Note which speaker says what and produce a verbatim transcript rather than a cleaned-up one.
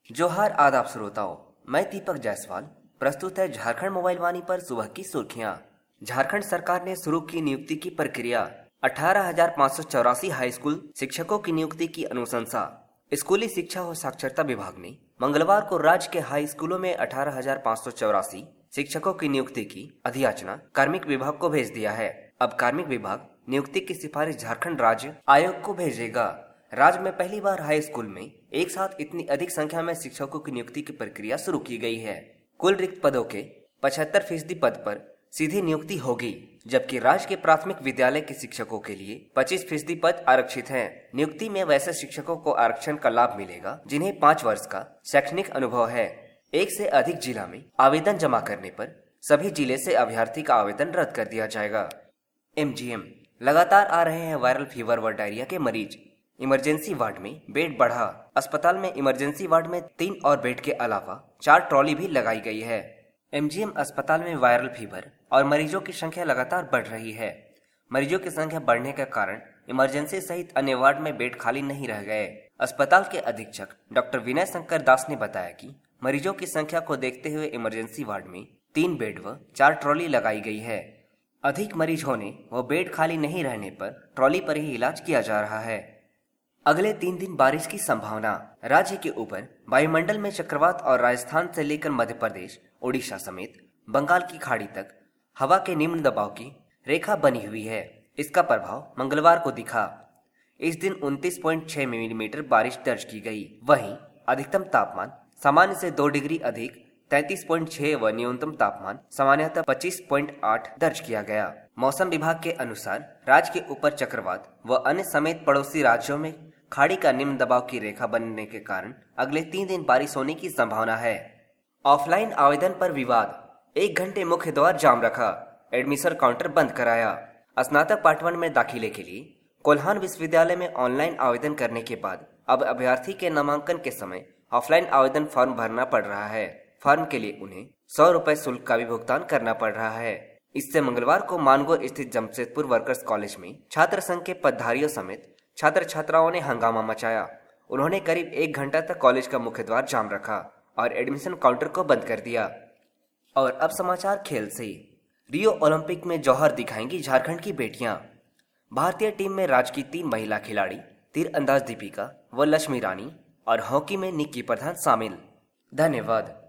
Speaker 1: जोहार आदाब श्रोताओं, मैं दीपक जायसवाल। प्रस्तुत है झारखंड मोबाइल वाणी पर सुबह की सुर्खियां। झारखंड सरकार ने शुरू की नियुक्ति की प्रक्रिया। अठारह हजार पाँच सौ चौरासी हाई स्कूल शिक्षकों की नियुक्ति की अनुशंसा। स्कूली शिक्षा और साक्षरता विभाग ने मंगलवार को राज्य के हाई स्कूलों में अठारह हजार पाँच सौ चौरासी शिक्षकों की नियुक्ति की अधियाचना कार्मिक विभाग को भेज दिया है। अब कार्मिक विभाग नियुक्ति की सिफारिश झारखंड राज्य आयोग को भेजेगा। राज्य में पहली बार हाई स्कूल में एक साथ इतनी अधिक संख्या में शिक्षकों की नियुक्ति की प्रक्रिया शुरू की गई है। कुल रिक्त पदों के पचहत्तर फीसदी पद पर सीधी नियुक्ति होगी, जबकि राज्य के प्राथमिक विद्यालय के शिक्षकों के लिए पच्चीस फीसदी पद आरक्षित हैं। नियुक्ति में वैसे शिक्षकों को आरक्षण का लाभ मिलेगा जिन्हें पाँच वर्ष का शैक्षणिक अनुभव है। एक से अधिक जिला में आवेदन जमा करने पर सभी जिले से अभ्यर्थी का आवेदन रद्द कर दिया जाएगा। एम जी एम लगातार आ रहे हैं वायरल फीवर व डायरिया के मरीज। इमरजेंसी वार्ड में बेड बढ़ा। अस्पताल में इमरजेंसी वार्ड में तीन और बेड के अलावा चार ट्रॉली भी लगाई गई है। एम जी एम अस्पताल में वायरल फीवर और मरीजों की संख्या लगातार बढ़ रही है। मरीजों की संख्या बढ़ने के कारण इमरजेंसी सहित अन्य वार्ड में बेड खाली नहीं रह गए। अस्पताल के अधीक्षक डॉक्टर विनय शंकर दास ने बताया कि मरीजों की संख्या को देखते हुए इमरजेंसी वार्ड में तीन बेड व चार ट्रॉली लगाई गई है। अधिक मरीज होने व बेड खाली नहीं रहने पर ट्रॉली पर ही इलाज किया जा रहा है। अगले तीन दिन बारिश की संभावना। राज्य के ऊपर वायुमंडल में चक्रवात और राजस्थान से लेकर मध्य प्रदेश, ओडिशा समेत बंगाल की खाड़ी तक हवा के निम्न दबाव की रेखा बनी हुई है। इसका प्रभाव मंगलवार को दिखा। इस दिन उनतीस पॉइंट छह मिलीमीटर बारिश दर्ज की गई। वहीं अधिकतम तापमान सामान्य से दो डिग्री अधिक तैंतीस पॉइंट छह व न्यूनतम तापमान सामान्यतः पच्चीस पॉइंट आठ दर्ज किया गया। मौसम विभाग के अनुसार राज्य के ऊपर चक्रवात व अन्य समेत पड़ोसी राज्यों में खाड़ी का निम्न दबाव की रेखा बनने के कारण अगले तीन दिन बारिश होने की संभावना है। ऑफलाइन आवेदन पर विवाद। एक घंटे मुख्य द्वार जाम रखा। एडमिशन काउंटर बंद कराया। स्नातक पार्ट वन में दाखिले के लिए कोल्हान विश्वविद्यालय में ऑनलाइन आवेदन करने के बाद अब अभ्यर्थी के नामांकन के समय ऑफलाइन आवेदन फॉर्म भरना पड़ रहा है। फॉर्म के लिए उन्हें सौ रुपए शुल्क का भी भुगतान करना पड़ रहा है। इससे मंगलवार को मानगोर स्थित जमशेदपुर वर्कर्स कॉलेज में छात्र संघ के पदधारियों समेत छात्र छात्राओं ने हंगामा मचाया। उन्होंने करीब एक घंटा तक कॉलेज का मुख्य द्वार जाम रखा और एडमिशन काउंटर को बंद कर दिया। और अब समाचार खेल से। रियो ओलंपिक में जौहर दिखाएंगी झारखंड की बेटियां। भारतीय टीम में राज्य की तीन महिला खिलाड़ी तीरंदाज दीपिका व लक्ष्मी रानी और हॉकी में निक्की प्रधान शामिल। धन्यवाद।